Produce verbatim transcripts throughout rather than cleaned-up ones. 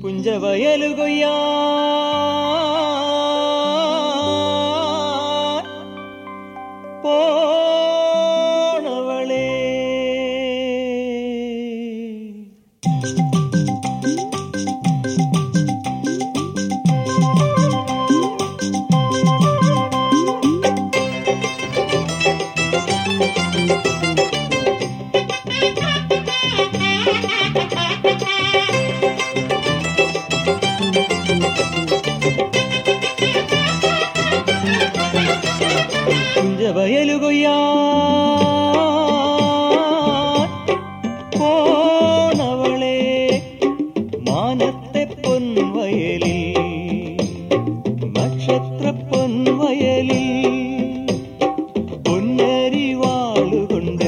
പുഞ്ചവയലുകൊയ്യാ പോണവളേ പുഞ്ചവയലുകൊയ്യാ പോണവളേ മാനത്തെ പൊൻവയലിൽ നക്ഷത്ര പൊൻവയലിൽ പൊന്നരിവാളുകൊണ്ട്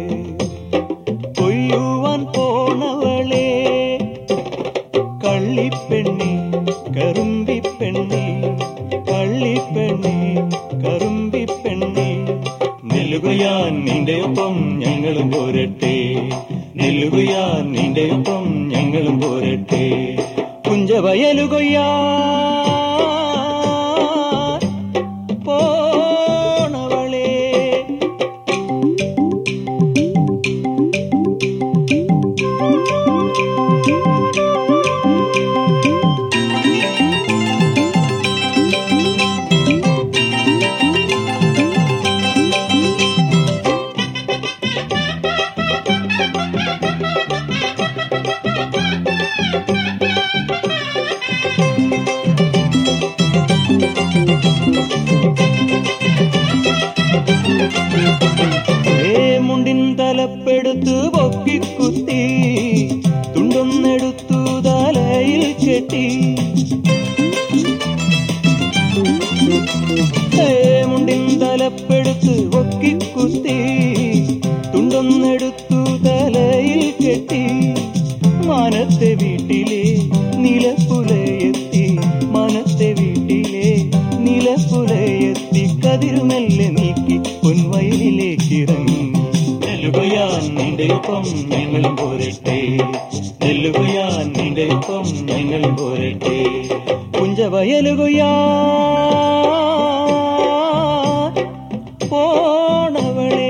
കൊയ്യുവാൻ പോണവളേ കള്ളിപ്പെണ്ണി കറുമ്പിപ്പെണ്ണി കള്ളിപ്പെണ്ണി കറുമ്പിപ്പെണ്ണി നെല്ലുകയാൻ നിന്റെ ഒപ്പം ഞങ്ങളും പോരട്ടെ നെല്ലുകയാൻ നിന്റെ ഒപ്പം ഞങ്ങളും പോരട്ടെ പുഞ്ചവയലുകൊയ്യാ പോണവളേ മുണ്ടിൻ തലപ്പെടുത്തു പൊക്കിക്കുത്തി തുണ്ടൊന്നെടുത്തു തലയിൽ കെട്ടി മുണ്ടിൻ തലപ്പെടുത്തു പൊക്കിക്കുത്തി തുണ്ടൊന്നെടുത്തു തലയിൽ കെട്ടി മാനത്തെ വീട്ടിലെ നിലപ്പുലയെത്തി മനത്തെ വീട്ടിലെ നിലപ്പുലയെത്തി കതിർമെല്ലെ നീക്കി പൊൻവയലിലേക്ക് ഇറങ്ങി നെല്ലുകയാൻ നിന്റെ ഒപ്പം ഞങ്ങളും പോരട്ടെ നെല്ലുകയാൻ നിന്റെ ഒപ്പം ഞങ്ങളും പോരട്ടെ പുഞ്ചവയലുകൊയ്യാ പോണവളേ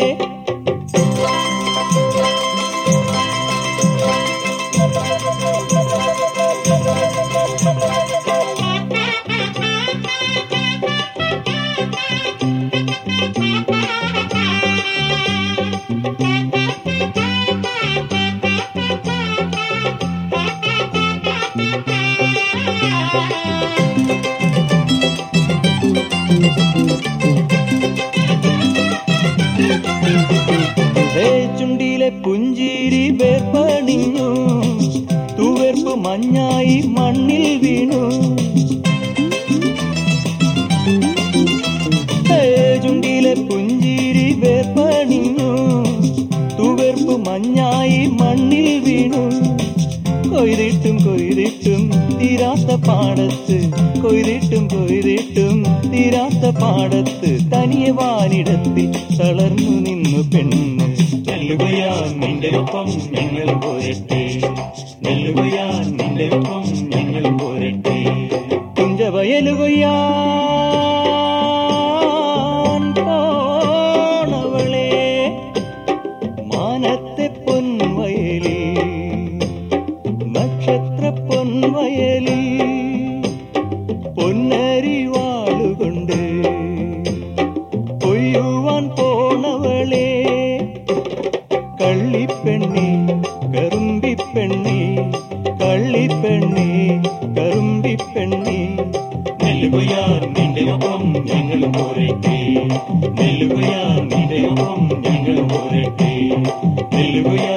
ചുണ്ടിലെ പുഞ്ചിരി വേർപ്പണിഞ്ഞു തൂവേർപ്പ് മഞ്ഞായി മണ്ണിൽ വീണു ചുണ്ടിലെ പുഞ്ചിരി വേർപ്പണിഞ്ഞു തൂവേർപ്പ് മഞ്ഞായി മണ്ണിൽ വീണു കൊയ്തിട്ടും കൊയ്തിട്ടും തീരാത്ത പാടത്ത് കൊയ്തിട്ടും കൊയ്തിട്ടും തീരാത്ത പാടത്ത് തനിയെ വാനിടത്തിൽ തളർന്നു നിന്നു പെണ്ണ് നെല്ലുകയാൻ നിന്റെ ഒപ്പം ഞങ്ങൾ പോരട്ടെ നെല്ലുകയാൻ നിന്റെ ഒപ്പം ഞങ്ങൾ പോരട്ടെ പുഞ്ചവയലുകൊയ്യാ പോണവളേ മാനത്തെ പൊൻവയലിൽ നക്ഷത്ര പൊൻവയലിൽ പൊന്നരിവാളുകൊണ്ട് കൊയ്യുവാൻ പോണവളേ കള്ളിപ്പെണ്ണി കറുമ്പിപ്പെണ്ണി കള്ളിപ്പെണ്ണി കറുമ്പിപ്പെണ്ണി നെല്ലുകയാൻ നിന്റെ ഒപ്പം ഞങ്ങളും പോരട്ടെ നെല്ലുകയാൻ നിന്റെ ഒപ്പം ഞങ്ങളും പോരട്ടെ നെല്ലുകയാൻ